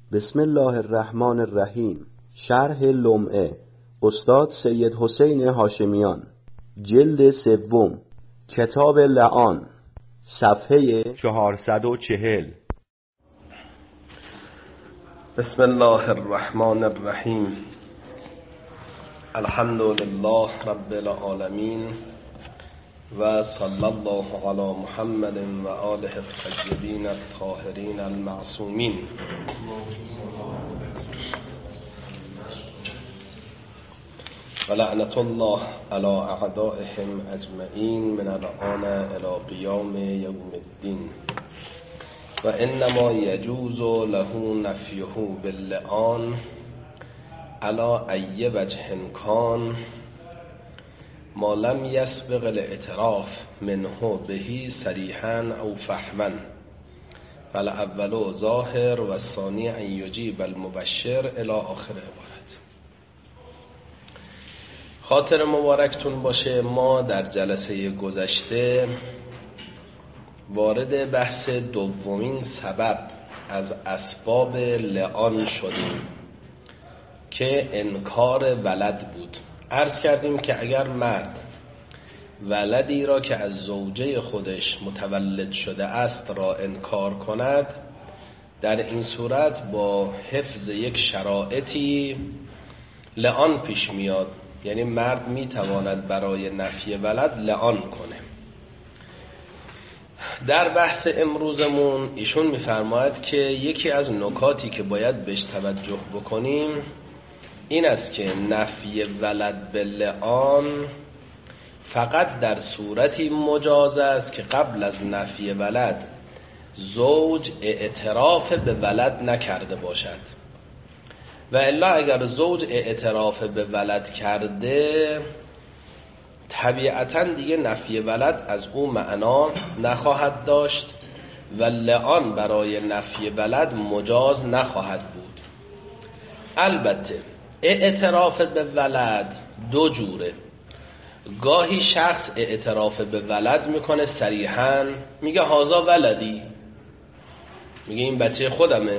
بسم الله الرحمن الرحیم. شرح لمعه استاد سید حسین هاشمیان، جلد سوم، کتاب لعان، صفحه 440. بسم الله الرحمن الرحیم. الحمد لله رب العالمین و صلی الله علی محمد و آله الطیبین الطاهرین المعصومین. و لعنت الله علی اعدائهم اجمعین من الآن الی قیام یوم الدین. و انما یجوز له نفیه باللعان علی ای وجه کان ما لم یسبق الاعتراف منه بهی صریحا او فهما، فالاول ظاهر و الثانی ان یجیب المبشر الی آخر عبارت. خاطر مبارکتون باشه، ما در جلسه گذشته وارد بحث دومین سبب از اسباب لعان شدیم که انکار ولد بود. عرض کردیم که اگر مرد ولدی را که از زوجه خودش متولد شده است را انکار کند، در این صورت با حفظ یک شرایطی لعان پیش میاد، یعنی مرد میتواند برای نفی ولد لعان کنه. در بحث امروزمون ایشون میفرماید که یکی از نکاتی که باید بهش توجه بکنیم این است که نفی ولد به لعان فقط در صورتی مجاز است که قبل از نفی ولد زوج اعتراف به ولد نکرده باشد، و الا اگر زوج اعتراف به ولد کرده طبیعتاً دیگه نفی ولد از او معنا نخواهد داشت و لعان برای نفی ولد مجاز نخواهد بود. البته اعتراف به ولد دو جوره. گاهی شخص اعتراف به ولد میکنه صریحاً، میگه هازا ولدی، میگه این بچه خودمه.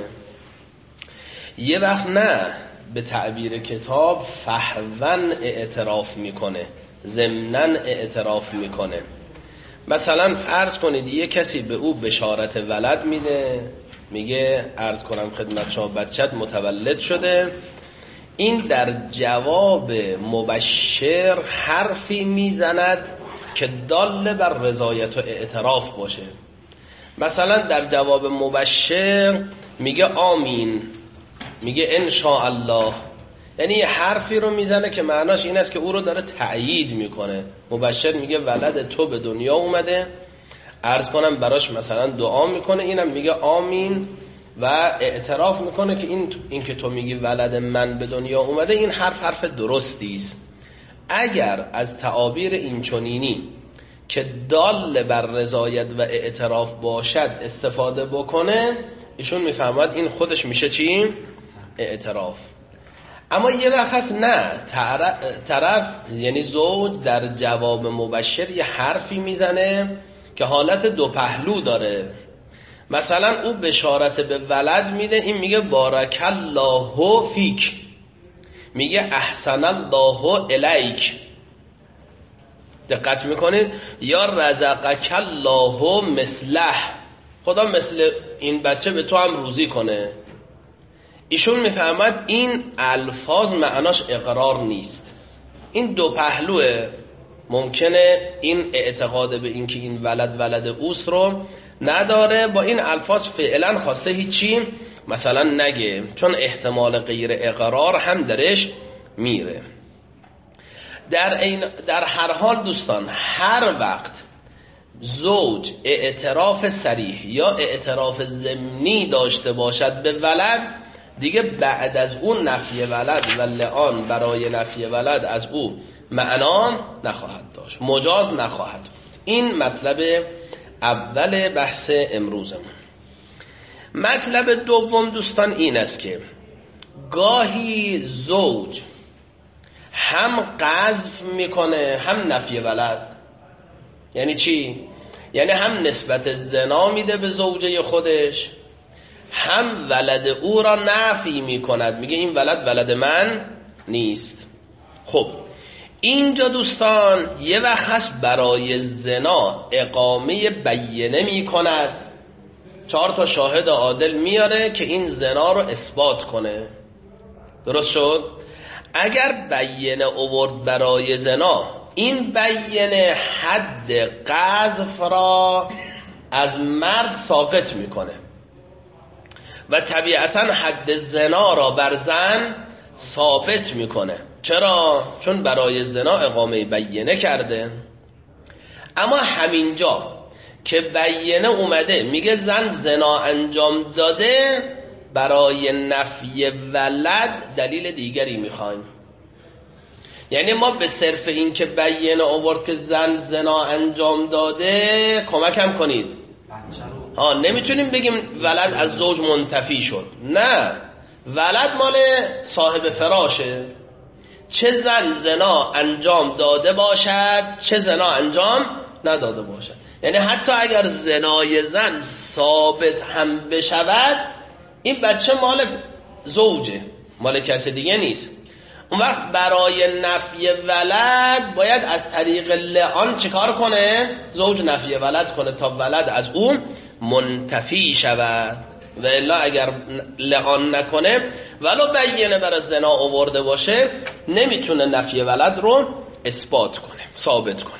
یه وقت نه، به تعبیر کتاب فحواً اعتراف میکنه، ضمناً اعتراف میکنه. مثلا عرض کنید یه کسی به او بشارت ولد میده، میگه عرض کنم خدمت شما بچت متولد شده. این در جواب مبشر حرفی میزند که دال بر رضایت و اعتراف باشه. مثلا در جواب مبشر میگه آمین، میگه ان شاء الله، یعنی یه حرفی رو میزنه که معناش این است که او رو داره تأیید میکنه. مبشر میگه ولد تو به دنیا اومده، عرض کنم براش مثلا دعا میکنه، اینم میگه آمین و اعتراف میکنه که این که تو میگی ولد من به دنیا اومده این حرف درستی است. اگر از تعابیر اینچنینی که دال بر رضایت و اعتراف باشد استفاده بکنه، ایشون میفهمد این خودش میشه چی؟ اعتراف. اما یه وقت هست نه، طرف یعنی زوج در جواب مبشر یه حرفی میزنه که حالت دو پهلو داره. مثلا او بشارت به ولد میده، این میگه بارک الله فیک، میگه احسن الله الیک. دقت میکنید؟ یا رزقک الله مثله، خدا مثل این بچه به تو هم روزی کنه. ایشون میفهمد این الفاظ معناش اقرار نیست، این دو پهلوه. ممکنه این اعتقاد به این که این ولد اوست رو نداره، با این الفاظ فعلا خواسته هیچی مثلا نگه، چون احتمال غیر اقرار هم درش میره. در هر حال دوستان، هر وقت زوج اعتراف صریح یا اعتراف ضمنی داشته باشد به ولد، دیگه بعد از اون نفی ولد و لعان برای نفی ولد از او معنا نخواهد داشت، مجاز نخواهد بود. این مطلب اول بحث امروزمون. مطلب دوم دوستان این است که گاهی زوج هم قذف میکنه هم نفی ولد. یعنی چی؟ یعنی هم نسبت زنا میده به زوجه خودش، هم ولد او را نفی میکند، میگه این ولد من نیست. خب اینجا دوستان یه وقت هست برای زنا اقامه بینه میکند، 4 تا شاهد عادل میاره که این زنا رو اثبات کنه. درست شد؟ اگر بینه آورد برای زنا، این بینه حد قذف را از مرد ساقط میکنه و طبیعتا حد زنا را بر زن ثابت میکنه. چرا؟ چون برای زنا اقامه بینه کرده. اما همینجا که بینه اومده میگه زن زنا انجام داده، برای نفی ولد دلیل دیگری میخوایم. یعنی ما به صرف این که بینه آورد که زن زنا انجام داده کمکم کنید، نمیتونیم بگیم ولد از زوج منتفی شد. نه، ولد مال صاحب فراشه، چه زن زنا انجام داده باشد چه زنا انجام نداده باشد. یعنی حتی اگر زنای زن ثابت هم بشود، این بچه مال زوجه، مال کسی دیگه نیست. اون وقت برای نفی ولد باید از طریق لعان چیکار کنه؟ زوج نفی ولد کنه تا ولد از اون منتفی شود. و الا اگر لعان نکنه ولو بینه برای زنا آورده باشه، نمیتونه نفی ولد رو اثبات کنه، ثابت کنه.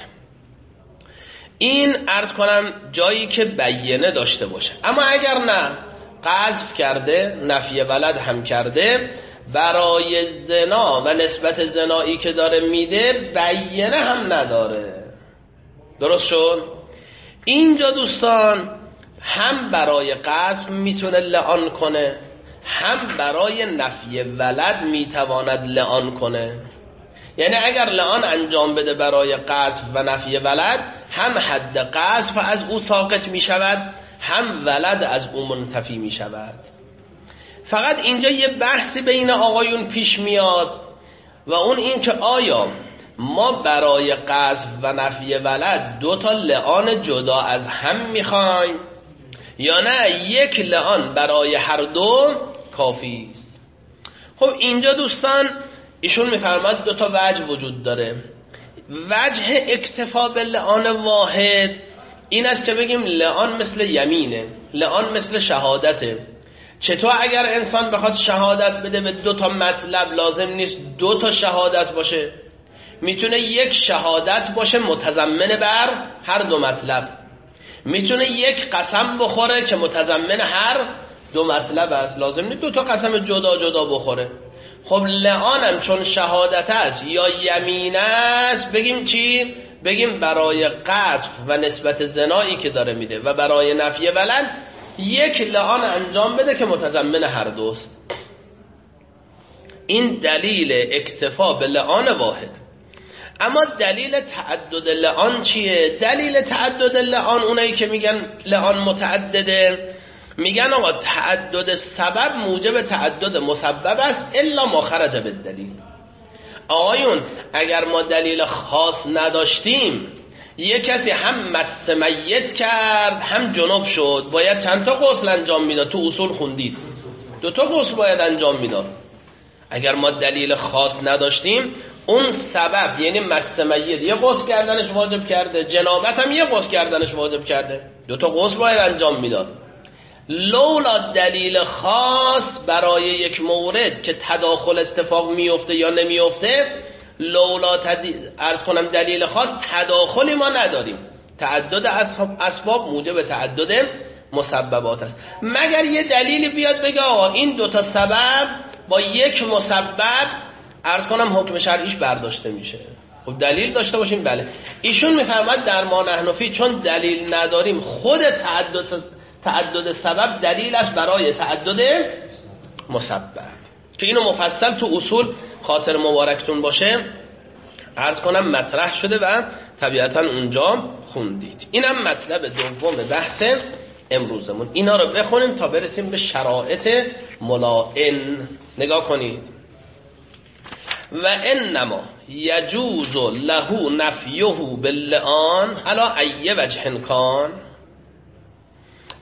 این عرض کنم جایی که بینه داشته باشه. اما اگر نه، قذف کرده، نفی ولد هم کرده، برای زنا و نسبت زنایی که داره میده بینه هم نداره. درست شد؟ اینجا دوستان هم برای قذف میتونه لعان کنه، هم برای نفی ولد میتواند لعان کنه. یعنی اگر لعان انجام بده برای قذف و نفی ولد، هم حد قذف از او ساقط میشود، هم ولد از او منتفی میشود. فقط اینجا یه بحثی بین آقایون پیش میاد و اون این که آیا ما برای قذف و نفی ولد 2 تا لعان جدا از هم میخوایم یا نه یک لعان برای هر دو کافی است. خب اینجا دوستان ایشون میفرماد 2 تا وجه وجود داره. وجه اکتفا به لعان واحد این است که بگیم لعان مثل یمینه، لعان مثل شهادته. چطور اگر انسان بخواد شهادت بده به 2 تا مطلب لازم نیست 2 تا شهادت باشه، میتونه یک شهادت باشه متضمن بر هر 2 مطلب، میتونه یک قسم بخوره که متضمن هر 2 مطلب است، لازم نیست 2 تا قسم جدا جدا بخوره. خب لعانم چون شهادت است یا یمین است، بگیم چی؟ بگیم برای قذف و نسبت زنایی که داره میده و برای نفی ولد یک لعان انجام بده که متضمن هر دوست. این دلیل اکتفا به لعان واحد. اما دلیل تعدد لعان چیه؟ دلیل تعدد لعان اونایی که میگن لعان متعدده، میگن آقا تعدد سبب موجب تعدد مسبب است الا ما خرج بالدلیل. آقایون اگر ما دلیل خاص نداشتیم، یک کسی هم مس میت کرد هم جنوب شد، باید چند تا غسل انجام میداد؟ تو اصول خوندید 2 تا غسل باید انجام میداد. اگر ما دلیل خاص نداشتیم، اون سبب یعنی مس میت یه غسل کردنش واجب کرده، جنابت هم یه غسل کردنش واجب کرده، 2 تا غسل باید انجام میداد. لولا دلیل خاص برای یک مورد که تداخل اتفاق میفته یا نمیفته، لولا عرض کنم دلیل خاص تداخلی ما نداریم. تعدد اسباب موجب تعدد مسببات است. مگر یه دلیلی بیاد بگه آقا این 2 تا سبب با یک مسبب عرض کنم حکم شرعیش برداشته میشه. خب دلیل داشته باشیم. بله ایشون میفرماد در ما نحنفی چون دلیل نداریم، خود تعدد سبب دلیل است برای تعدد مسبب، که اینو مفصل تو اصول خاطر مبارکتون باشه عرض کنم مطرح شده و طبیعتا اونجا خوندید. اینم مطلب دوم بحث امروزمون. اینا رو بخونیم تا برسیم به شرایط ملائن. نگاه کنید. و انما یجوز له نفیه باللعان علی ای وجه کان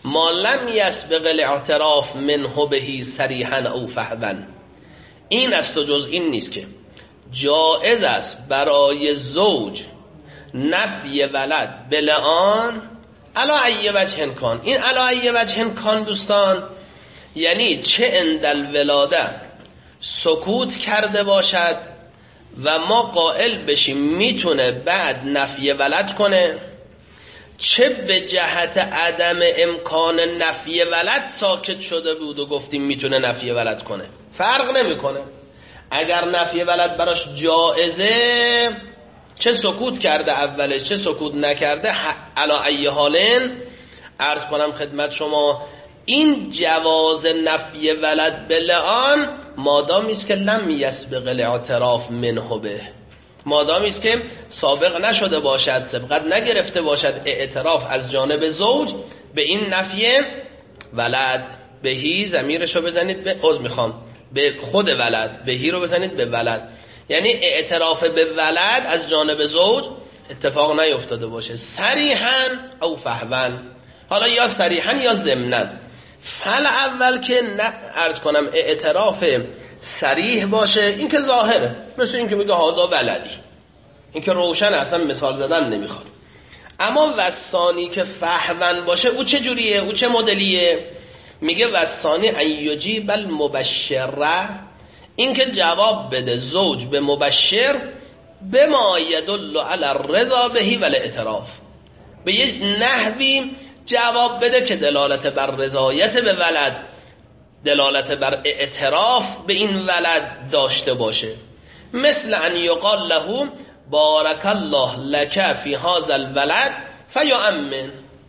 ما لم یسبق الاعتراف منه بهی صریحا او فهوا. این است و جز این نیست که جائز است برای زوج نفی ولد به لعان علی ای وجه کان. این علی ای وجه کان دوستان یعنی چه اندل ولاده سکوت کرده باشد و ما قائل بشیم میتونه بعد نفی ولد کنه، چه به جهت عدم امکان نفی ولد ساکت شده بود و گفتیم میتونه نفی ولد کنه، فرق نمیکنه. اگر نفی ولد براش جائزه، چه سکوت کرده اولش چه سکوت نکرده، علا ای حالن عرض کنم خدمت شما این جواز نفی ولد به لعان مادامی است که لم یسبق الاعتراف منه به، مادامی است که سابق نشده باشد، سبقت نگرفته باشد اعتراف از جانب زوج به این نفی ولد. بهی ضمیرشو بزنید به به خود ولد، بهی رو بزنید به ولد، یعنی اعتراف به ولد از جانب زوج اتفاق نیفتاده باشه صریحا او فهوا. حالا یا صریحا یا ضمنا. فل اول که عرض کنم اعتراف صریح باشه این که ظاهره، مثل این که میگه هذا ولدی، این که روشن اصلا مثال زدن نمیخواد. اما وثانی که فهوا باشه او چه جوریه، او چه مدلیه؟ میگه وثانی ان یجیب المبشره، این که جواب بده زوج به مبشر بما یدل علی الرضا بهی والاعتراف، به یک نحوی جواب بده که دلالت بر رضایت به ولد، دلالت بر اعتراف به این ولد داشته باشه. مثل ان یقال له بارک الله لک فی هذا الولد فیؤمن.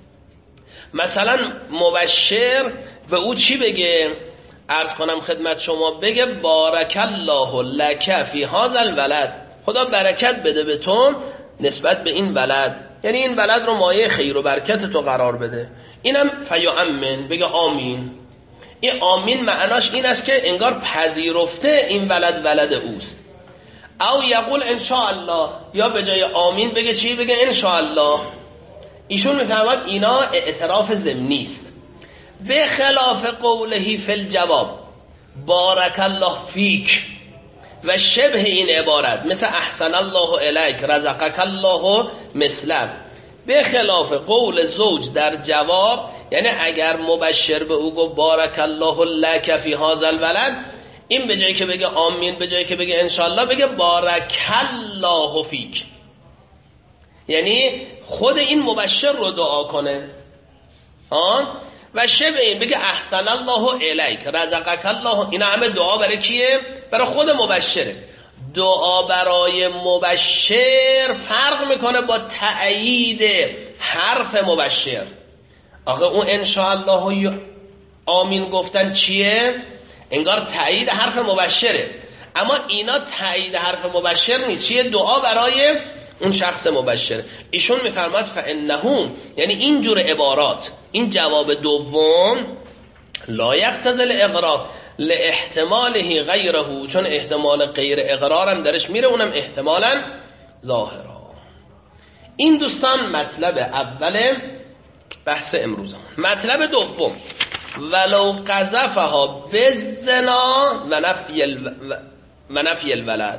مثلا مبشر به او چی بگه؟ عرض کنم خدمت شما بگه بارک الله لک فی هذا الولد، خدا برکت بده به تو نسبت به این ولد، یعنی این ولد رو مایه خیر و برکت تو قرار بده. اینم فیؤمن، بگه آمین. این آمین معناش این است که انگار پذیرفته این ولد اوست. او یقول ان شاء الله، یا به جای آمین بگه چی؟ بگه ان شاء الله. ایشون میفهمد اینا اعتراف ضمنی است، به خلاف قوله فی الجواب بارک الله فیک و شبه این عبارت، مثل احسن الله الیک رزقک الله مثله. به خلاف قول زوج در جواب، یعنی اگر مبشر به او گفت بارک الله لک فی هذا الولد، این به جایی که بگه آمین، به جایی که بگه انشالله بگه بارک الله فیک، یعنی خود این مبشر رو دعا کنه. و شبه این بگه احسن الله الیک رزقک الله، این همه دعا برای کیه؟ برای خود مبشره. دعا برای مبشر فرق میکنه با تأیید حرف مبشر. آخه اون انشاءالله و آمین گفتن چیه؟ انگار تأیید حرف مبشره، اما اینا تأیید حرف مبشر نیست، چیه؟ دعا برای اون شخص مبشر. ایشون میفرماد فانه، یعنی اینجور عبارات، این جواب دوم لا یقتضی الاغرار لاحتماله غیره، چون احتمال غیر اقرار هم درش میره، اونم احتمالا ظاهرا. این دوستان مطلب اول بحث امروزمون. مطلب دوم ولو قذفها بالزنا و نفی الولد.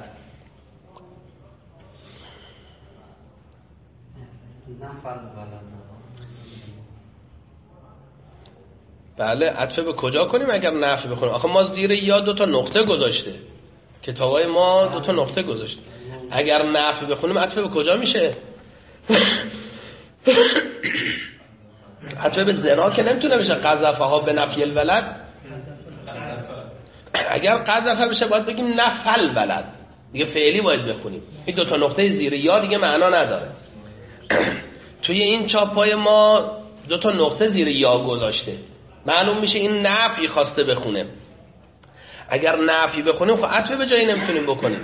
بله، عطف به کجا کنیم اگر نفی بخونیم؟ آخه ما زیر یا 2 نقطه گذاشته، کتابای ما 2 نقطه گذاشته. اگر نفی بخونیم عطف به کجا میشه؟ عطف به زنا که نمیتونه بشه. قذفها به نفی الولد، اگر قذفه بشه باید بگیم نفل ولد، دیگه فعلی باید بخونیم. این 2 نقطه زیر یا دیگه معنا نداره. توی این چاپای ما 2 نقطه زیر یا گذاشته، معلوم میشه این نفی خواسته بخونه. اگر نفی بخونیم خب عطف به جایی نمیتونیم بکنیم.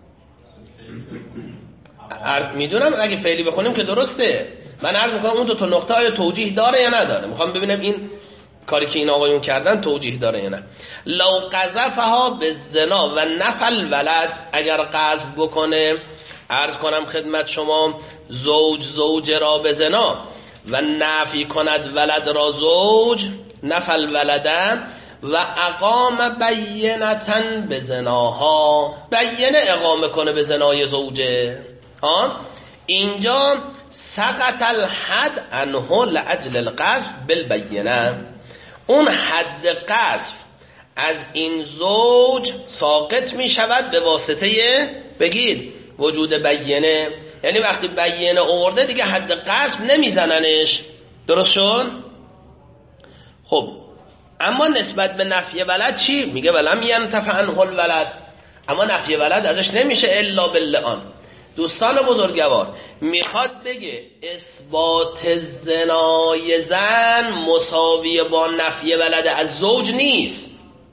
میدونم اگه فعلی بخونیم که درسته. من عرض میکنم اون 2 نقطه آیا توجیه داره یا نداره. میخوام ببینم این کاری که این آقایون کردن توجیه داره یا نه. لو قذفها بالزنا و نفل ولد، اگر قذف بکنه، عرض کنم خدمت شما، زوج را به زنا و نفی کند ولد را زوج، نفل ولده و اقام بینتن به زناها، بینه اقامه کنه به زنای زوجه. اینجا سقط الحد عنه لاجل القذف بالبینه، اون حد قذف از این زوج ساقط می شود به واسطه بگید وجود بینه. یعنی وقتی بینه آورده دیگه حد قذف نمیزننش. درست شد؟ خب اما نسبت به نفی ولد چی؟ میگه ولم ینتفع عنه الولد، اما نفی ولد ازش نمیشه الا باللعان. دوستان بزرگوار میخواد بگه اثبات زنای زن مساوی با نفی ولد از زوج نیست.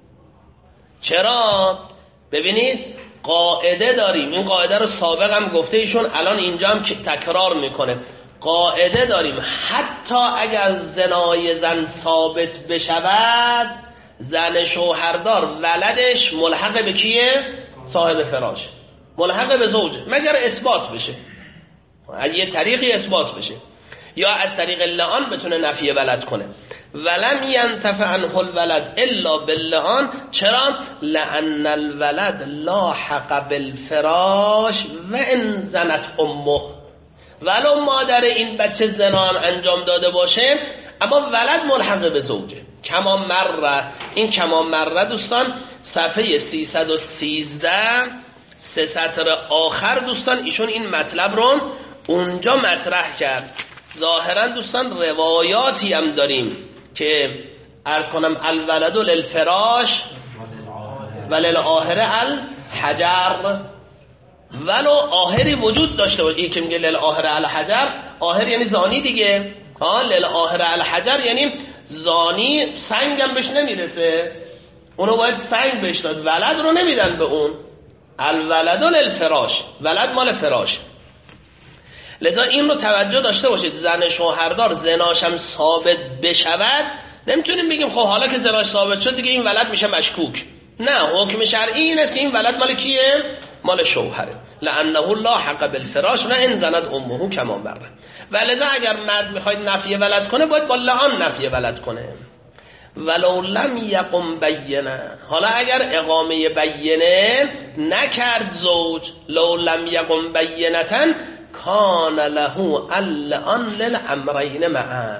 چرا؟ ببینید قاعده داریم، این قاعده رو سابق هم گفته ایشون، الان اینجا هم تکرار میکنه. قاعده داریم حتی اگر زنای زن ثابت بشود، زن شوهردار ولدش ملحق به کیه؟ صاحب فراش، ملحق به زوجه، مگر اثبات بشه، از یه طریقی اثبات بشه یا از طریق لعان بتونه نفی ولد کنه. ولم ینتفع عنه الولد الا باللعان. چرا؟ لان الولد لاحق بالفراش و ان زنت امه، ولو مادر این بچه زنا هم انجام داده باشه اما ولد ملحق به زوجه. کما مره، این کما مره دوستان صفحه 313 سه سطر آخر دوستان ایشون این مطلب رو اونجا مطرح کرد. ظاهرا دوستان روایاتی هم داریم که عرض کنم الولد للفراش وللآهر الحجر، ولو آهری وجود داشته باشه. این که میگه للآهر الحجر، آهر یعنی زانی دیگه، للآهر الحجر یعنی زانی سنگم بهش نمیرسه، اونو باید سنگ بهش داد، ولد رو نمیدن به اون. الولد للفراش، ولد مال فراش. لذا این رو توجه داشته باشید، زن شوهردار زناشم ثابت بشود نمیتونیم بگیم خب حالا که زناش ثابت شد دیگه این ولد میشه مشکوک. نه، حکم شرعی این است که این ولد مال کیه؟ مال شوهره. لانه لاحق بالفراش و ان زند امه کما مره. ولذا اگر مرد میخواید نفی ولد کنه باید با لعان نفی ولد کنه. ولو لم یقم بینه، حالا اگر اقامه بینه نکرد زوج، لو لم یقم بینتن کان له اللعان للامرین معا،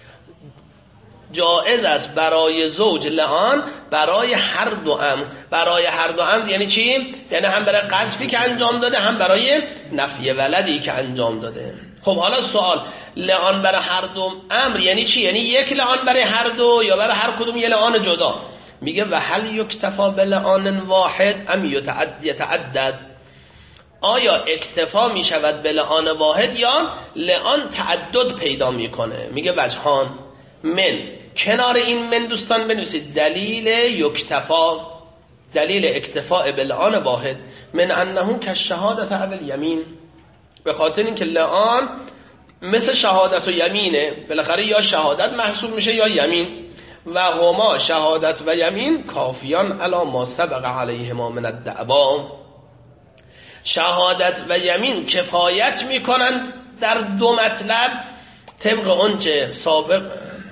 جائز است برای زوج لعان برای هر دو امر. برای هر دو امر یعنی چی؟ یعنی هم برای قذفی که انجام داده، هم برای نفی ولدی که انجام داده. خب حالا سوال، لعان برای هر دو امر یعنی چی؟ یعنی یک لعان برای هر دو یا برای هر کدوم یه لعان جدا؟ میگه و هل یکتفا بلعان واحد ام یتعدد، آیا اکتفا می شود به لعان واحد یا لعان تعدد پیدا میکنه؟ میگه وجهان. من، کنار این من دوستان بنویسید دلیل یکتفا، دلیل اکتفاء به لعان واحد، من انه که شهادت اول یمین، به خاطر این که لعان مثل شهادت و یمینه، بالاخره یا شهادت محسوب میشه یا یمین، و هما شهادت و یمین کافیان علی ما سبق علیهما من الدعوا، شهادت و یمین کفایت میکنن در دو مطلب طبق آنچه سابق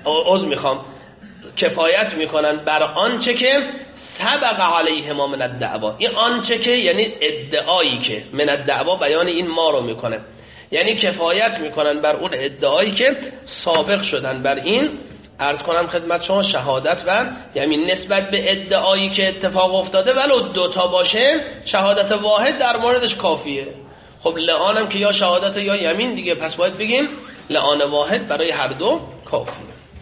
کفایت میکنن بر آنچه که سبق علیهما من الدعوا. این آنچه که یعنی ادعایی که، من الدعوا بیان این ما رو میکنه، یعنی کفایت میکنن بر اون ادعایی که سابق شدن بر این. عرض کنم خدمت شما شهادت و یمین نسبت به ادعایی که اتفاق افتاده ولو دوتا باشه شهادت واحد در موردش کافیه. خب لعانم که یا شهادت یا یمین دیگه، پس باید بگیم لعان واحد برای هر دو کافیه.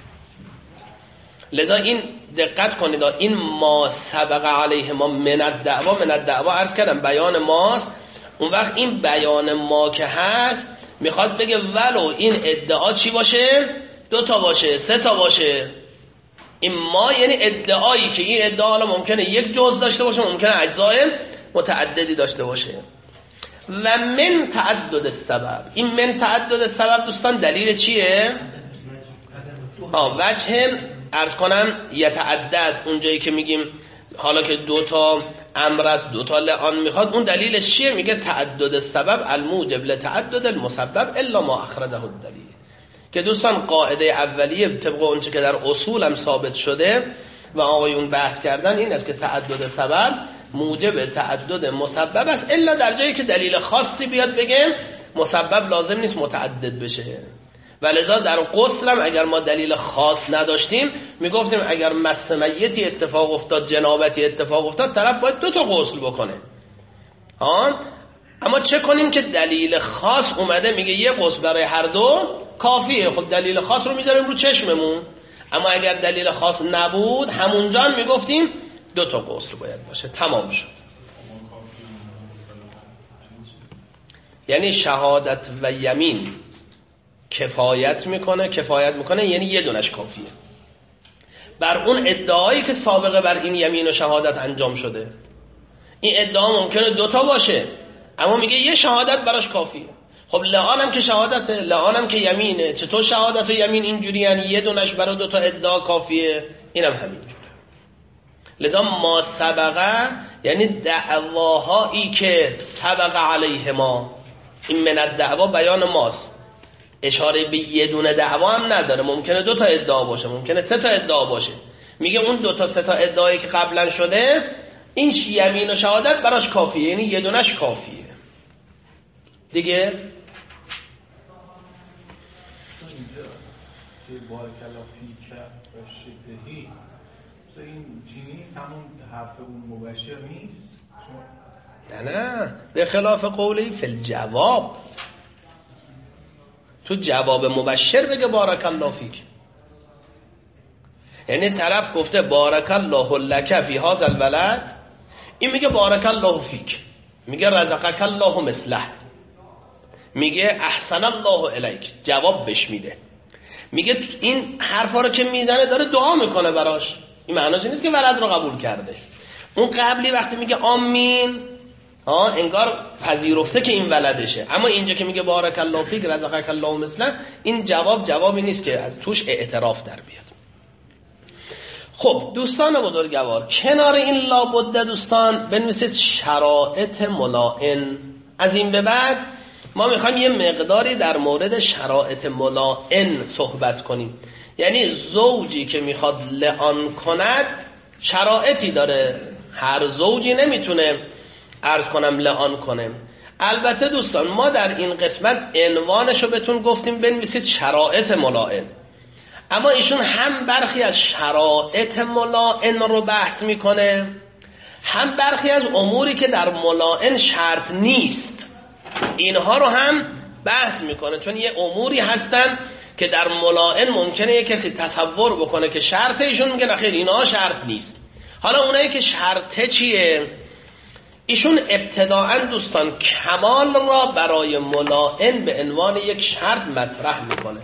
لذا این دقت کنید، این ما سبق علیه ما من الدعوا عرض کردم بیان ماست. اون وقت این بیان ما که هست میخواد بگه ولو این ادعا چی باشه؟ دو تا باشه، سه تا باشه. این ما یعنی ادعایی که این ادعا حالا ممکنه یک جزء داشته باشه، ممکنه اجزای متعددی داشته باشه. و من تعدد السبب، این من تعدد السبب دوستان دلیل چیه؟ وجه عرض کنم یتعدد، اونجایی که میگیم حالا که دوتا امر است دوتا لعان میخواد، اون دلیلش چیه؟ میگه تعدد السبب الموجب لتعدد المسبب الا ما اخرجه الدلیل، که دوستان قاعده اولیه طبق اونچه که در اصول هم ثابت شده و آقایون بحث کردن این است که تعدد سبب موجب تعدد مسبب است، الا در جایی که دلیل خاصی بیاد بگه مسبب لازم نیست متعدد بشه. ولذا در غسل هم اگر ما دلیل خاص نداشتیم میگفتیم اگر مس میتی اتفاق افتاد، جنابتی اتفاق افتاد، طرف باید 2 تا غسل بکنه. اما چه کنیم که دلیل خاص اومده میگه یه غسل برای هر دو کافیه، خب دلیل خاص رو میذاریم رو چشممون. اما اگر دلیل خاص نبود همونجا هم میگفتیم 2 تا غسل باید باشه، تمام شد. یعنی شهادت و یمین کفایت میکنه یعنی یه دونش کافیه بر اون ادعایی که سابقه بر این یمین و شهادت انجام شده. این ادعا ممکنه 2 تا باشه اما میگه یه شهادت براش کافیه. خب لعان هم که شهادته، لعان هم که یمینه، چطور شهادت و یمین اینجوری یعنی یه دونش برای 2 تا ادعا کافیه؟ اینم همینجوره. لذا ما سبقه یعنی دعواهایی که سبق علیه ما، این من الدعوا بیان ماست، اشاره به یه دونه دعوا هم نداره، ممکنه 2 تا ادعا باشه، ممکنه 3 تا ادعا باشه. میگه اون 2 تا 3 تا ادعایی که قبلا شده این یمین و شهادت براش کافیه، یعنی یه دونش کافیه دیگه. بارک الله فیک و شبهی این چینی همون حرف اون مبشر نیست؟ نه به خلاف قولی فی الجواب، تو جواب مبشر بگه بارک الله فیک، یعنی طرف گفته بارک الله لک فی هذا الولد، این میگه بارک الله فیک، میگه رزقک الله مثله، میگه احسن الله الیک، جواب بهش میده. میگه این حرفا رو که میزنه داره دعا میکنه براش، این معناش نیست که ولد رو قبول کرده. اون قبلی وقتی میگه آمین انگار پذیرفته که این ولدشه، اما اینجا که میگه بارک الله فیک رزقک الله مثله، این جوابی نیست که از توش اعتراف در بیاد. خب دوستان بزرگوار، کنار این لابد دوستان بنویسید شرایط ملائم. از این به بعد ما میخوایم یه مقداری در مورد شرایط ملائم صحبت کنیم. یعنی زوجی که میخواد لعان کند شرایطی داره، هر زوجی نمیتونه عرض کنم لعان کنه. البته دوستان ما در این قسمت عنوانشو بهتون گفتیم بنویسید شرایط ملائم، اما ایشون هم برخی از شرایط ملائم رو بحث میکنه، هم برخی از اموری که در ملائم شرط نیست اینها رو هم بحث میکنه، چون یه اموری هستن که در ملائم ممکنه یه کسی تصور بکنه که شرطه، ایشون میگه نخیر اینها شرط نیست. حالا اونایی که شرطه چیه؟ ایشون ابتداءً دوستان کمال را برای ملائم به عنوان یک شرط مطرح میکنه.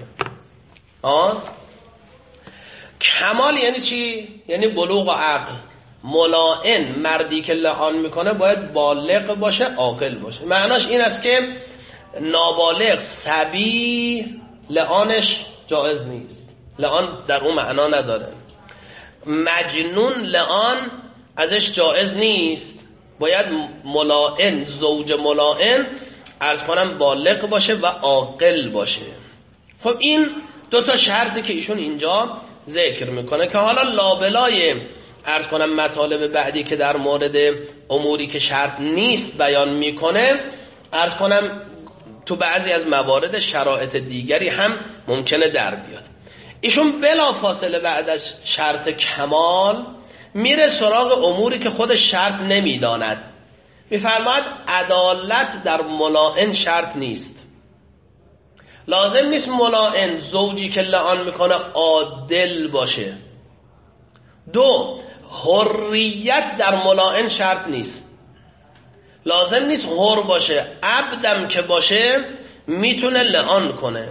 کمال یعنی چی؟ یعنی بلوغ و عقل. ملائم مردی که لعان میکنه باید بالغ باشه، عاقل باشه. معناش این است که نابالغ صبی لعانش جایز نیست، لعان در اون معنا نداره. مجنون لعان ازش جایز نیست، باید ملائم، زوج ملائم عرض کنم بالغ باشه و عاقل باشه. خب این 2 تا شرطی که ایشون اینجا ذکر میکنه که حالا لابلای عرض کنم مطالب بعدی که در مورد اموری که شرط نیست بیان میکنه، عرض کنم تو بعضی از موارد شرایط دیگری هم ممکنه در بیاد. ایشون بلا فاصله بعد از شرط کمال میره سراغ اموری که خودش شرط نمیداند. میفرماید عدالت در ملائم شرط نیست، لازم نیست ملائم زوجی که لعان میکنه عادل باشه. 2 حریت در ملائم شرط نیست، لازم نیست حر باشه، عبدم که باشه میتونه لعان کنه.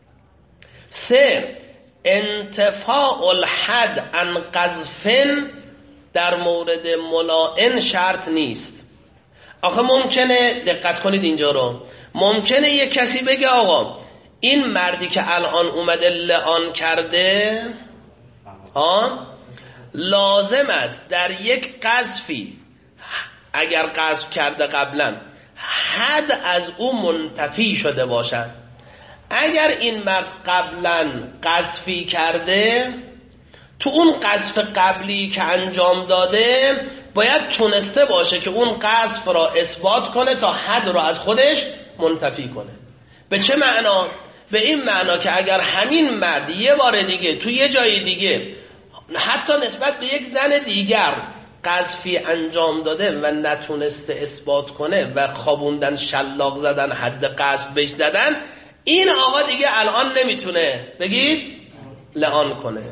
3 انتفاع الحد عن قذف در مورد ملائم شرط نیست. آخه ممکنه، دقت کنید اینجا رو، ممکنه یه کسی بگه آقا این مردی که الان اومده لعان کرده لازم است در یک قذفی اگر قذف کرده قبلا حد از او منتفی شده باشد، اگر این مرد قبلا قذفی کرده، تو اون قذف قبلی که انجام داده باید تونسته باشه که اون قذف را اثبات کنه تا حد را از خودش منتفی کنه. به چه معنا؟ به این معنا که اگر همین مرد یه بار دیگه تو یه جای دیگه حتی نسبت به یک زن دیگر قذفی انجام داده و نتونسته اثبات کنه و خوابوندن، شلاق زدن، حد قذف بهش زدن، این آقا دیگه الان نمیتونه بگید لعان کنه.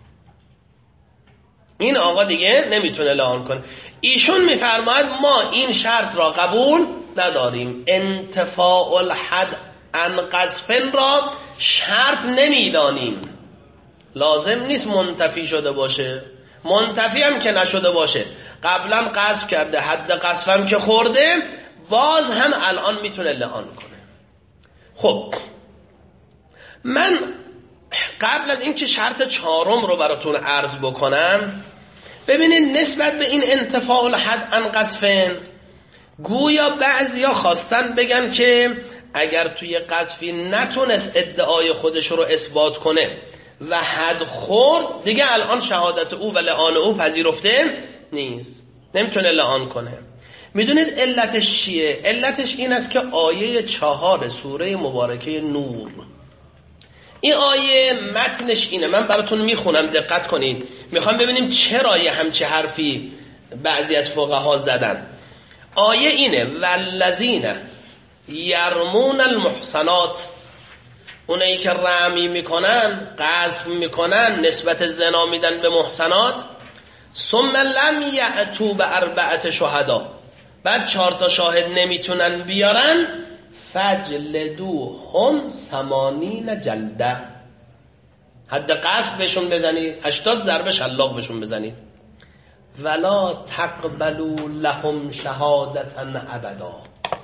این آقا دیگه نمیتونه لعان کنه. ایشون میفرماید ما این شرط را قبول نداریم. انتفاع الحد عن قذف را شرط نمیدانیم. لازم نیست منتفی شده باشه، منتفی هم که نشده باشه، قبلا قذف کرده، حد قذف هم که خورده، باز هم الان میتونه لعان کنه. خب من قبل از اینکه شرط چهارم رو براتون عرض بکنم، ببینید نسبت به این انتفاع الحد عن قذف، گویا بعضیا خواستن بگن که اگر توی قذفی نتونست ادعای خودش رو اثبات کنه و حد خورد، دیگه الان شهادت او و لعان او پذیرفته نیست، نمیتونه لعان کنه. میدونید علتش چیه؟ علتش این است که آیه 4 سوره مبارکه نور، این آیه متنش اینه، من براتون میخونم دقت کنید، میخوام ببینیم چرا یه همچه حرفی بعضی از فقها زدن. آیه اینه: والذین یرمون المحصنات، اونایی که رمی میکنن، قذف میکنن، نسبت زنا میدن به محصنات، ثم لم یأتوا باربعة شهدا، بعد 4 شاهد نمیتونن بیارن، فجلدوهم 80 جلده، حد قذف بهشون بزنید، 80 ضربه شلاق بهشون بزنید. ولا تقبلوا لهم شهادتا ابدا.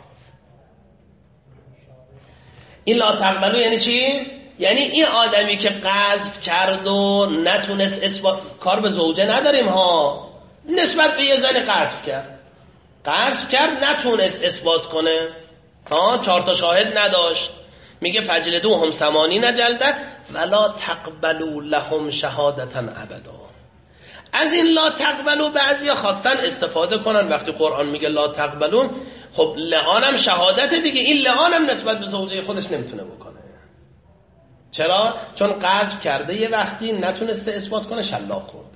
این لا تقبلوا یعنی چی؟ یعنی این آدمی که قذف کرد و نتونست اثبات، کار به زوجه نداریم ها، نسبت به یه زن قذف کرد نتونست اثبات کنه، 4 شاهد نداشت، میگه فجلدوهم 80 جلده ولا تقبلوا لهم شهادتا ابدا. از این لا تقبلوا بعضیا خواستن استفاده کنن، وقتی قرآن میگه لا تقبلوا، خب لعانم شهادت دیگه، این لعانم نسبت به زوجه خودش نمیتونه بکنه. چرا؟ چون قذف کرده، یه وقتی نتونسته اثبات کنه، شلاق خورده.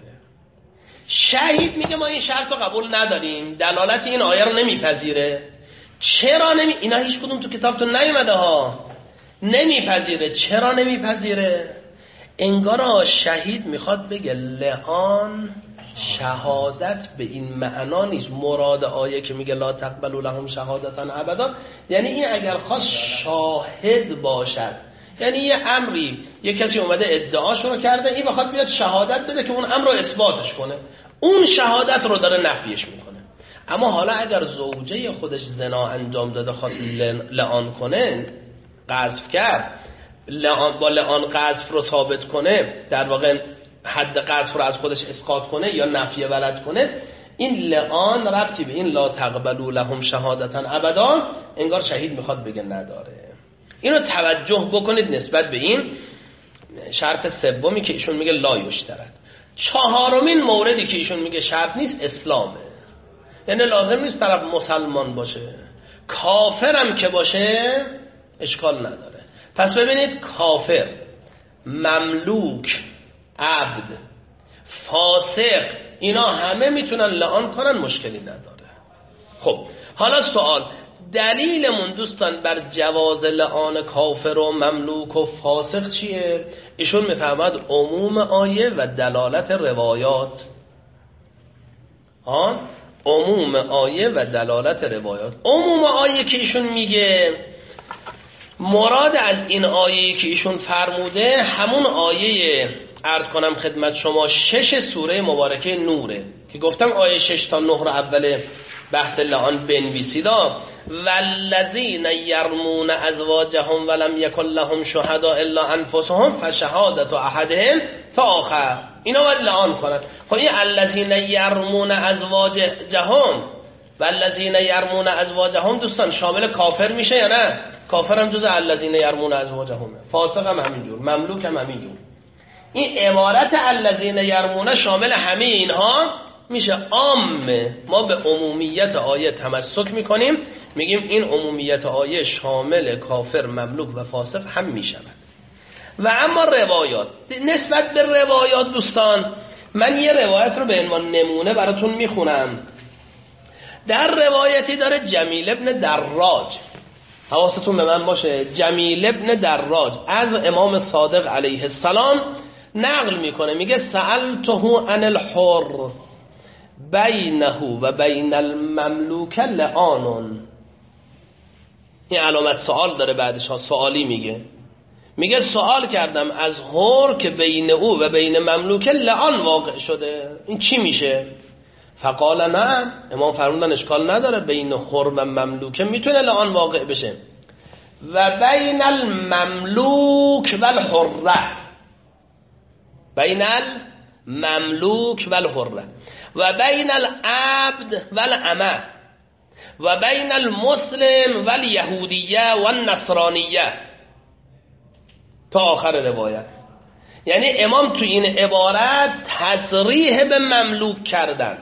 شهید میگه ما این شرط رو قبول نداریم، دلالت این آیه رو نمیپذیره. چرا اینا هیچ کدوم تو کتابتون نیومده ها، نمیپذیره. چرا نمیپذیره؟ انگار شهید میخواد بگه لعان شهادت به این معنا نیست. مراد آیه که میگه لا تقبلوا لهم شهادتا ابدا، یعنی این اگر خواست شاهد باشد، یعنی یه امری، یه کسی اومده ادعاشو رو کرده، این بخواد بیاد شهادت بده که اون امر رو اثباتش کنه، اون شهادت رو داره نفیش میکنه. اما حالا اگر زوجه خودش زنا انجام داده، خواست لعان کنه، قذف کرد، با لعان قذف رو ثابت کنه، در واقع حد قذف رو از خودش اسقاط کنه یا نفی ولد کنه، این لعان ربطی به این لا تقبلوا لهم شهادتا ابدا انگار شهید میخواد بگه نداره. اینو توجه بکنید نسبت به این شرط سومی که ایشون میگه لا یشترط. 4مین موردی که ایشون میگه شرط نیست، اسلامه. یعنی لازم نیست طرف مسلمان باشه، کافرم که باشه اشکال نداره. پس ببینید، کافر، مملوک، عبد، فاسق، اینا همه میتونن لعان کنن، مشکلی نداره. خب حالا سوال، دلیلمون دوستان بر جواز لعان کافر و مملوک و فاسق چیه؟ ایشون میفهمد عموم آیه و دلالت روایات. عموم آیه و دلالت روایات. عموم آیه که ایشون میگه، مراد از این آیه که ایشون فرموده همون آیه عرض کنم خدمت شما 6 سوره مبارکه نوره که گفتم آیه 6 تا 9 رو اول بحث لعان بنویسیدا. والذین یرمون ازواجهم ولم یکن لهم شهداء الا انفسهم فشهادت احدهم تا آخر، اینا باید لعان کنن. خب این الذین یرمون ازواجهم والذین یرمون ازواجهم دوستان شامل کافر میشه یا نه؟ کافر هم جز الذین یرمون ازواجهم، فاسق هم همینجور، مملوک هم همینجور. این عبارت الذین یرمون شامل همه اینها میشه، عامه. ما به عمومیت آیه تمسک میکنیم، میگیم این عمومیت آیه شامل کافر، مملوک و فاسق هم میشود. و اما روایات، نسبت به روایات دوستان من یه روایت رو به عنوان نمونه براتون میخونم. در روایتی داره جمیل ابن دراج، حواستون به من باشه، جمیل ابن دراج از امام صادق علیه السلام نقل میکنه، میگه سألته عن الحر بینه و بین المملوک لعان. این علامت سوال داره بعدش ها، سوالی میگه سوال کردم از حر که بین او و بین مملوک لعان واقع شده، این چی میشه؟ فقال نه، امام فرمودن اشکال نداره، بین حر و مملوک میتونه لعان واقع بشه. و بین المملوک و الحره، بین المملوک و الحره و بین العبد و الامه و بین المسلم و الیهودیه و النصرانیه تا آخر روایت. یعنی امام تو این عبارت تصریح به مملوک کردن،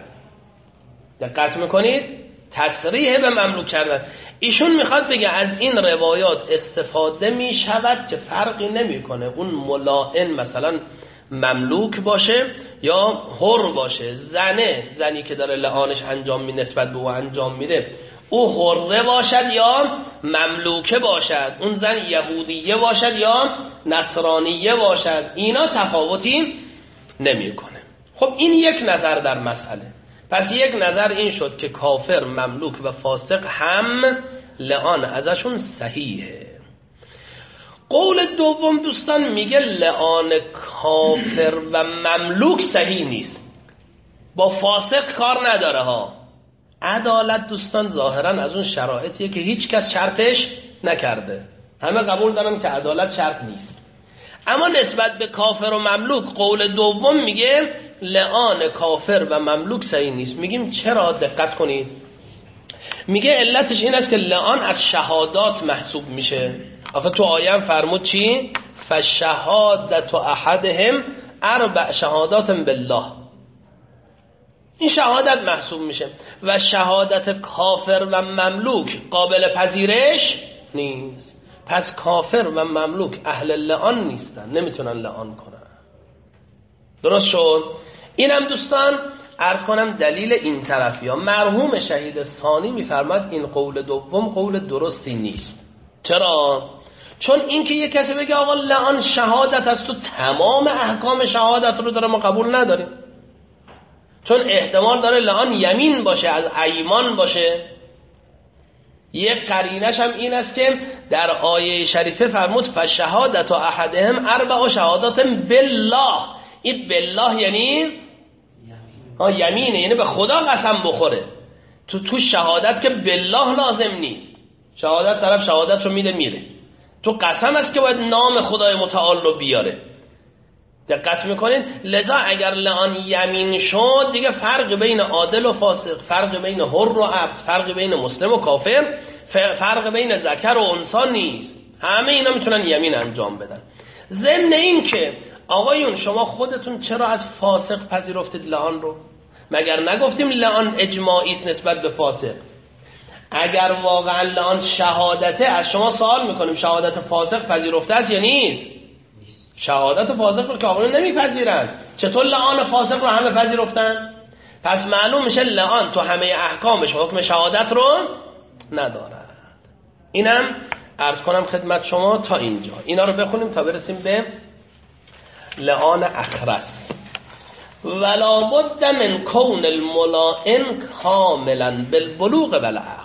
دقت میکنید؟ تصریح به مملوک کردن. ایشون میخواد بگه از این روایات استفاده میشود که فرقی نمیکنه اون ملاعن مثلا مملوک باشه یا حر باشه، زنی که داره لعانش انجام می نسبت به او انجام میده، او حره باشد یا مملوکه باشد، اون زن یهودیه باشد یا نصرانیه باشد، اینا تفاوتی نمیکنه. خب این یک نظر در مسئله. پس یک نظر این شد که کافر، مملوک و فاسق هم لعان ازشون صحیحه. قول دوم دوستان میگه لعان کافر و مملوک صحیح نیست، با فاسق کار نداره ها. عدالت دوستان ظاهرا از اون شرایطیه که هیچ کس شرطش نکرده، همه قبول دارن که عدالت شرط نیست. اما نسبت به کافر و مملوک قول دوم میگه لعان کافر و مملوک صحیح نیست. میگیم چرا؟ دقت کنید، میگه علتش این است که لعان از شهادات محسوب میشه. آخه تو آیه فرمود چی؟ فشهادت احدهم 4 شهادات بالله، این شهادت محسوب میشه. و شهادت کافر و مملوک قابل پذیرش نیست. پس کافر و مملوک اهل لعان نیستن، نمیتونن لعان کنن. درست شد؟ اینم دوستان عرض کنم دلیل این طرفی ها. مرحوم شهید ثانی میفرماد این قول دوم قول درستی نیست. چرا؟ چون این که یک کسی بگه آقا لعان شهادت است، تو تمام احکام شهادت رو داره، ما قبول نداریم. چون احتمال داره لعان یمین باشه، از ایمان باشه. یک قرینش هم این است که در آیه شریفه فرمود فشهادت احدهم 4 شهادات بالله. این بالله یعنی یمینه، یعنی به خدا قسم بخوره. تو شهادت که بالله لازم نیست، شهادت طرف شهادت رو میره، تو قسم است که باید نام خدای متعال رو بیاره. دقت میکنید؟ لذا اگر لعان یمین شد دیگه فرق بین عادل و فاسق، فرق بین حر و عبد، فرق بین مسلم و کافر، فرق بین ذکر و انثی نیست. همه اینا میتونن یمین انجام بدن. ضمن این که آقایون شما خودتون چرا از فاسق پذیرفتید لعان رو؟ مگر نگفتیم لعان اجماعی است نسبت به فاسق؟ اگر واقعا لعان شهادته، از شما سوال میکنیم شهادت فاسق پذیرفته است یا نیست؟ شهادت فاسق رو که آقایون نمیپذیرن، چطور لعان فاسق رو همه پذیرفتن؟ پس معلوم میشه لعان تو همه احکامش حکم شهادت رو ندارد. اینم عرض کنم خدمت شما تا اینجا. اینا رو بخونیم تا برسیم به لعان اخرس. ولا بد من کون الملاعن کاملا بالبلوغ والعقل.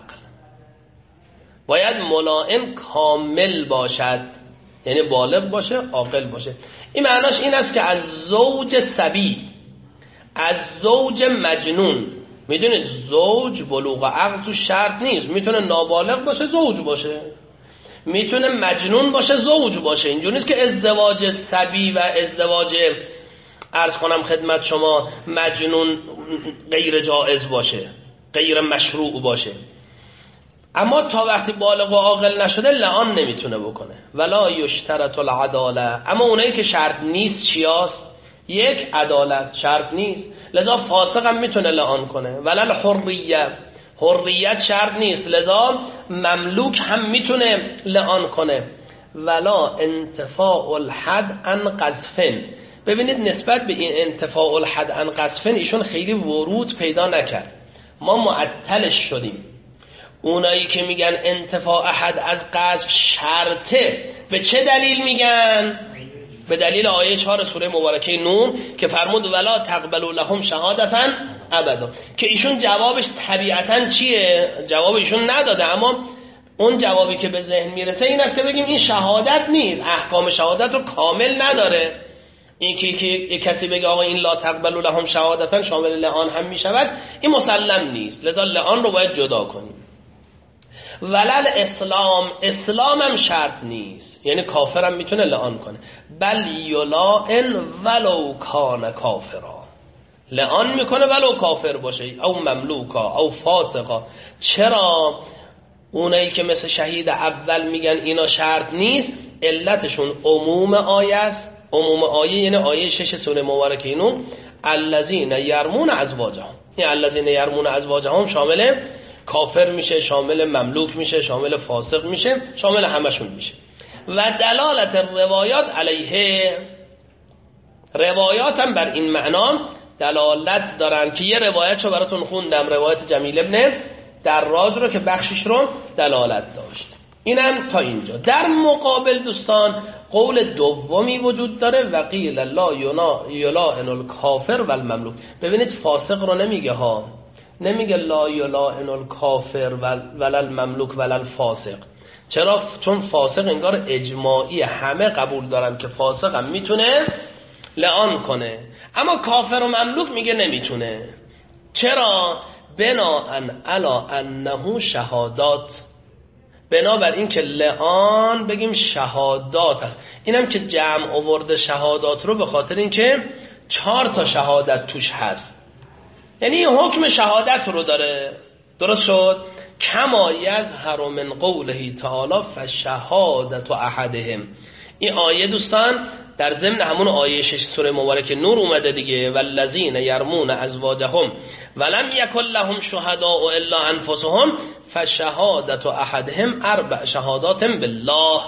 باید ملاعن کامل باشد، یعنی بالغ باشه، عاقل باشه. این معناش این است که از زوج صبی، از زوج مجنون، میدونید زوج بلوغ عقل تو شرط نیست، میتونه نابالغ باشه زوج باشه، میتونه مجنون باشه زوج باشه. اینجوری نیست که ازدواج صبی و ازدواج عرض کنم خدمت شما مجنون غیر جائز باشه، غیر مشروع باشه. اما تا وقتی بالغ و عاقل نشده لعان نمیتونه بکنه. ولا یشترط العداله. اما اونایی که شرط نیست چیاست؟ یک، عدالت شرط نیست، لذا فاسق هم میتونه لعان کنه. ولا الحریه، حریت شرط نیست، لذا مملوک هم میتونه لعان کنه. ولا انتفاع الحد عن قذف. ببینید نسبت به این انتفاع الحد عن قذف ایشون خیلی ورود پیدا نکرد، ما معطلش شدیم. اونایی که میگن انتفاع حد از قذف شرطه، به چه دلیل میگن؟ به دلیل آیه 4 سوره مبارکه نور که فرمود ولا تقبلوا لهم شهادتا ابدا، که ایشون جوابش طبیعتا چیه؟ جواب ایشون نداده، اما اون جوابی که به ذهن میرسه این است که بگیم این شهادت نیست، احکام شهادت رو کامل نداره. این که یک کسی بگه آقا این لا تقبلوا لهم شهادتا شامل لعان هم میشود، این مسلم نیست، لذا لعان رو باید جدا کنیم. ولل اسلام، اسلام هم شرط نیست، یعنی کافر هم میتونه لعان کنه. بل یلائن ولو کان کافرا، لعان میکنه ولو کافر باشه، او مملوکا او فاسقا. چرا؟ اونایی که مثل شهید اول میگن اینا شرط نیست، علتشون عموم آیه است. عموم آیه یعنی آیه 6 سوره مبارکه اینو الذین یرمون ازواجهم، این الذین یرمون ازواجهم شامل کافر میشه، شامل مملوک میشه، شامل فاسق میشه، شامل همشون میشه. و دلالت روایات علیه، روایات هم بر این معنا دلالت دارن که یه روایتشو براتون خوندم، روایت جمیل ابن دراج رو که بخشش رو دلالت داشت. اینم تا اینجا. در مقابل دوستان قول دومی وجود داره و قیل لا یلائن الکافر و المملوک. ببینید فاسق رو نمیگه ها، نمیگه لا یلائن الکافر ولا المملوک ولا الفاسق. چرا؟ چون فاسق انگار اجماعی همه قبول دارن که فاسق هم میتونه لعان کنه، اما کافر و مملوک میگه نمیتونه. چرا؟ بناءً علی انه شهادات، بنابر این که لعان بگیم شهادات است. اینم که جمع آورده شهادات رو به خاطر این که 4 تا شهادت توش هست، یعنی حکم شهادت رو داره. درست شد؟ کما یظهر من قوله تعالی فشهادت احدهم. این آیه دوستان در ضمن همون آیه 6 سوره مبارکه نور اومده دیگه، والذین یرمون ازواجهم ولم یکن لهم شهداء الا انفسهم فشهادت احدهم 4 شهادات بالله.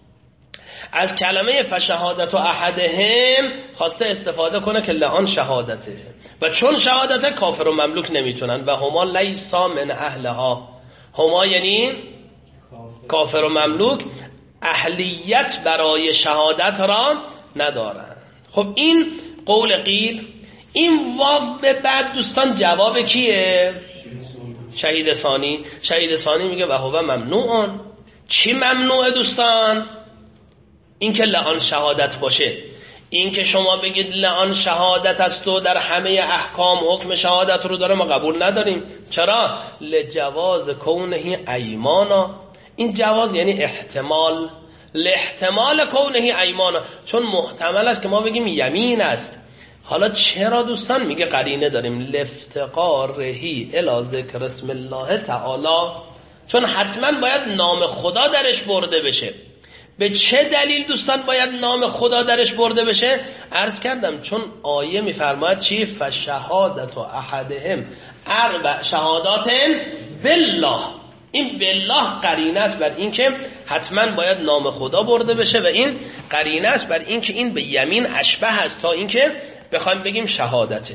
از کلمه فشهادت احدهم خواسته استفاده کنه که لعان شهادته، و چون شهادته کافر و مملوک نمیتونن. و هما لیسا من اهلها، هما یعنی کافر و مملوک اهلیت برای شهادت را ندارن. خب این قول قیل. این واو به بعد دوستان جواب کیه؟ شهید ثانی. شهید ثانی میگه و هو ممنوعون. چی ممنوعه دوستان؟ این که لعان شهادت باشه. این که شما بگید لعان شهادت است و در همه احکام حکم شهادت رو داره، ما قبول نداریم. چرا؟ لجواز کونه ایمانا. این جواز یعنی احتمال، لاحتمال کونه ایمانا، چون محتمل است که ما بگیم یمین است. حالا چرا دوستان؟ میگه قرینه داریم، لافتقارهی الی ذکر اسم الله تعالی، چون حتما باید نام خدا درش برده بشه. به چه دلیل دوستان باید نام خدا درش برده بشه؟ عرض کردم چون آیه میفرماید چی؟ فشهادت احدهم 4 شهادات بالله. این بالله قرینه است بر این که حتما باید نام خدا برده بشه، و این قرینه است بر این که این به یمین اشبه است تا این که بخوایم بگیم شهادته.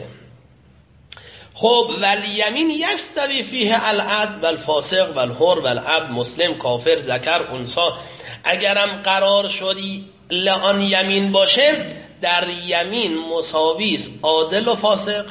خب والیمین یستوی فیه العبد والفاسق والحر والعبد مسلم کافر ذکر انثی. اگرم قرار شدی لعان یمین باشه، در یمین مساوی است عادل و فاسق،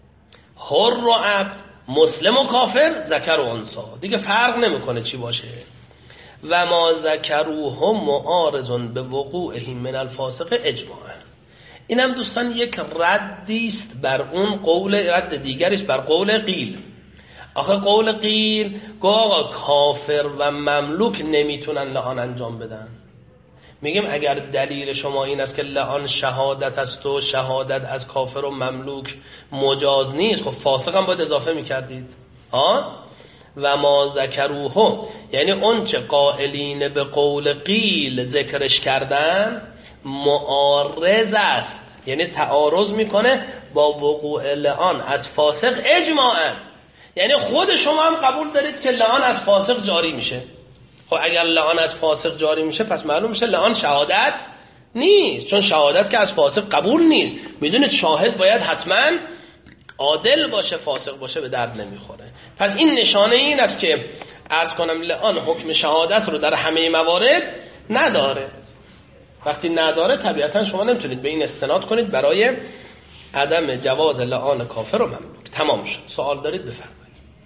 حر و عبد، مسلم و کافر، ذکر و انثی، دیگه فرق نمیکنه چی باشه. و ما ذکروهم معارض به وقوعه من الفاسق اجماعا. اینم دوستان یک ردی است بر اون قول، رد دیگری است بر قول قیل. آخه قول قیل آقا کافر و مملوک نمیتونن لعان انجام بدن. میگیم اگر دلیل شما این است که لعان شهادت است و شهادت از کافر و مملوک مجاز نیست، خب فاسق هم باید اضافه میکردید. و ما ذکروه، یعنی اون چه قائلین به قول قیل ذکرش کردن معارض است، یعنی تعارض میکنه با وقوع لعان از فاسق اجماعا. یعنی خود شما هم قبول دارید که لعان از فاسق جاری میشه. خب اگر لعان از فاسق جاری میشه پس معلوم میشه لعان شهادت نیست، چون شهادت که از فاسق قبول نیست. میدونید شاهد باید حتما عادل باشه، فاسق باشه به درد نمیخوره. پس این نشانه این است که عرض کنم لعان حکم شهادت رو در همه موارد نداره. وقتی نداره طبیعتا شما نمیتونید به این استناد کنید برای عدم جواز لعان کافر و مملوک. تمام شد. سوال دارید بفرمایید.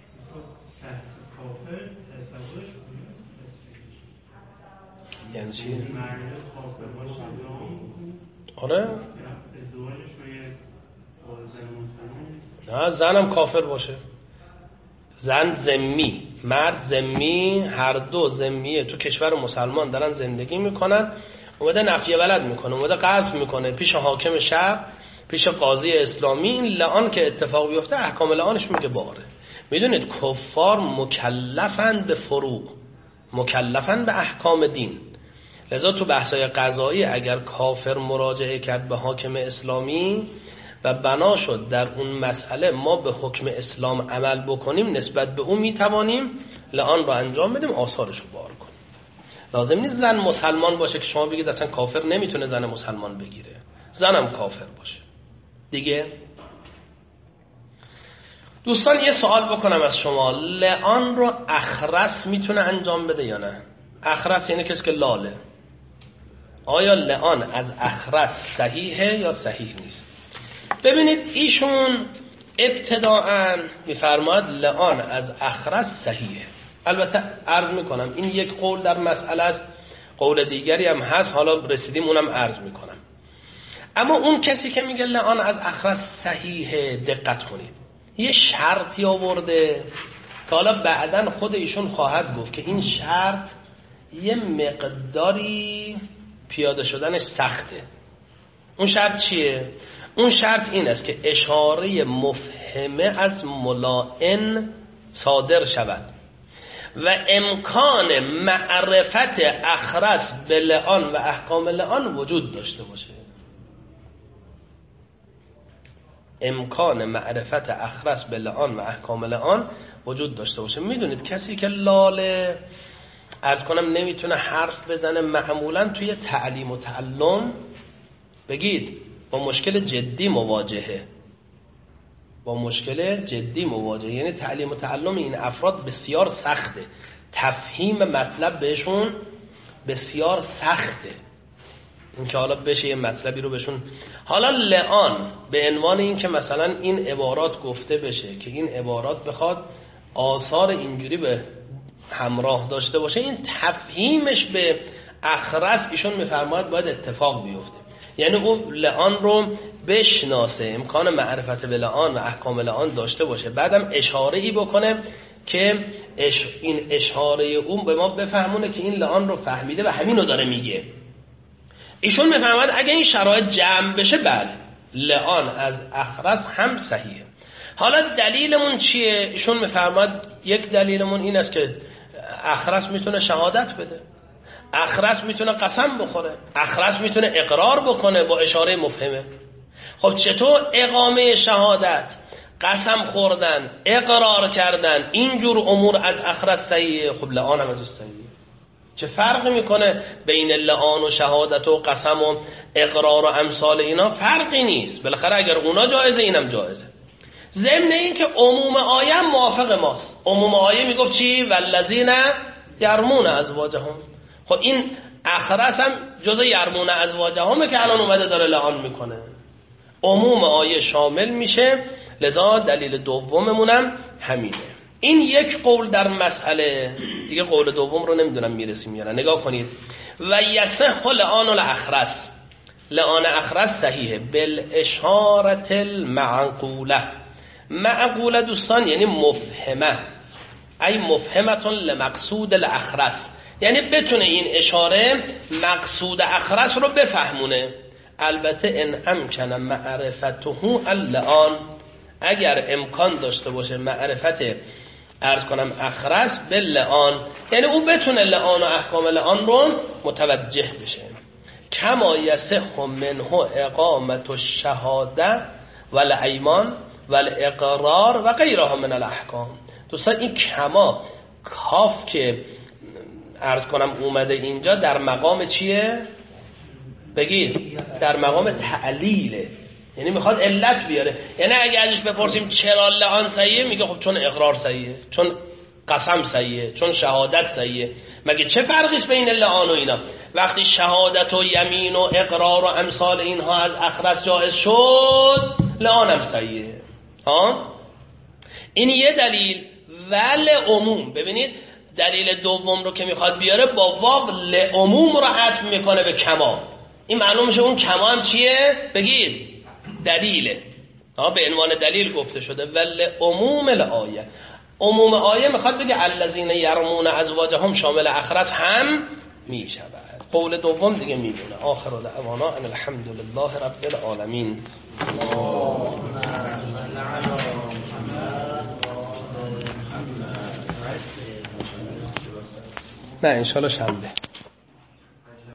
یعنی چی؟ آره؟ نه زنم کافر باشه، زن ذمی مرد ذمی، هر دو ذمیه تو کشور مسلمان دارن زندگی میکنن، اومده نفی ولد میکنه، اومده قذف میکنه پیش حاکم شهر، پیش قاضی اسلامی، این لعان که اتفاق بیفته احکام لعانش میگه باره. میدونید کفار مکلفن به فروع، مکلفن به احکام دین. لذا تو بحثای قضایی اگر کافر مراجعه کرد به حاکم اسلامی و بنا شد در اون مسئله ما به حکم اسلام عمل بکنیم، نسبت به اون میتوانیم لعان رو انجام بدیم، آثارش رو بار کنیم. لازم نیست زن مسلمان باشه که شما بگید اصلا کافر نمیتونه زن مسلمان بگیره، زنم کافر باشه دیگه. دوستان یه سوال بکنم از شما، لعان رو اخرس میتونه انجام بده یا نه؟ اخرس یعنی کسی که لاله. آیا لعان از اخرس صحیحه یا صحیح نیست؟ ببینید ایشون ابتداءً میفرماد لعان از اخرس صحیحه. البته عرض میکنم این یک قول در مسئله است، قول دیگری هم هست، حالا رسیدیم اونم عرض میکنم. اما اون کسی که میگه لعان از اخرس صحیحه، دقت کنید، یه شرطی آورده که حالا بعداً خود ایشون خواهد گفت که این شرط یه مقداری پیاده شدنش سخته. اون شرط چیه؟ اون شرط این است که اشاره مفهمه از ملاعن صادر شود و امکان معرفت اخرس به لعان و احکام لعان وجود داشته باشه. امکان معرفت اخرس به لعان و احکام لعان وجود داشته باشه. میدونید کسی که لاله عرض کنم نمیتونه حرف بزنه، معمولا توی تعلیم و تعلم بگید با مشکل جدی مواجهه، با مشکل جدی مواجهه. یعنی تعلیم و تعلم این افراد بسیار سخته، تفهیم مطلب بهشون بسیار سخته، این که حالا بشه یه مطلبی رو بهشون. حالا لعان به عنوان این که مثلا این عبارات گفته بشه که این عبارات بخواد آثار اینجوری به همراه داشته باشه، این تفهیمش به اخرس ایشون میفرماید باید اتفاق بیفته. یعنی اون لعان رو بشناسه، امکان معرفت به لعان و احکام لعان داشته باشه، بعدم اشاره ای بکنه که این اشاره اون به ما بفهمونه که این لعان رو فهمیده و همین رو داره میگه. ایشون میفرماید اگه این شرایط جمع بشه بله لعان از اخرس هم صحیحه. حالا دلیلمون چیه؟ ایشون میفرماید یک دلیلمون این است که اخرس میتونه شهادت بده، اخرس میتونه قسم بخوره، اخرس میتونه اقرار بکنه با اشاره مفهمه. خب چطور اقامه شهادت، قسم خوردن، اقرار کردن، اینجور امور از اخرس صحیحه؟ خب لعان هم از صحیحه. چه فرقی میکنه بین لعان و شهادت و قسم و اقرار و امثال اینا؟ فرقی نیست، بالاخره اگر اونا جایزه اینم جایزه. ضمن این که عموم آیه موافق ماست. عموم آیه میگفت چی؟ والذین یرمون ازواجهم. خب این اخرس هم جزء یرمون ازواجهمه که الان اومده داره لعان میکنه، عموم آیه شامل میشه. لذا دلیل دوممونم همینه. این یک قول در مسئله دیگه، قول دوم رو نمیدونم میرسیم یا نه. نگاه کنید، و یصح لعان الاخرس، لعان اخرس صحیحه بالاشاره المعقوله. معقوله دوستان یعنی مفهمه، ای مفهمه لمقصود الاخرس، یعنی بتونه این اشاره مقصود اخرس رو بفهمونه. البته ان امکن معرفته اللعان، اگر امکان داشته باشه معرفت عرض کنم اخرس به لعان، یعنی او بتونه لعان و احکام لعان رو متوجه بشه. کما یصح منه اقامت الشهاده والایمان والاقرار و غیرها من الاحکام. دوستان این کما کاف که عرض کنم اومده اینجا در مقام چیه؟ بگید در مقام تعلیله، یعنی میخواد علت بیاره. یعنی اگه ازش بپرسیم چرا لعان صحیحه، میگه خب چون اقرار صحیحه، چون قسم صحیحه، چون شهادت صحیحه. مگه چه فرقیش بین لعان و اینا؟ وقتی شهادت و یمین و اقرار و امثال اینها از اخرس جایز شد، لعان هم صحیحه. این یه دلیل. ول عموم، ببینید دلیل دوم رو که میخواد بیاره با واو لعموم رو عطف میکنه به کما. این معلوم میشه اون کما هم چیه؟ بگید دلیله، به عنوان دلیل گفته شده. ول عموم الآیه، عموم آیه میخواد بگه الذین یرمون ازواجهم شامل اخرس هم میشود. قول دوم دیگه میمونه. آخر دعوانا ان الحمد لله رب العالمین. نه انشالله شنبه.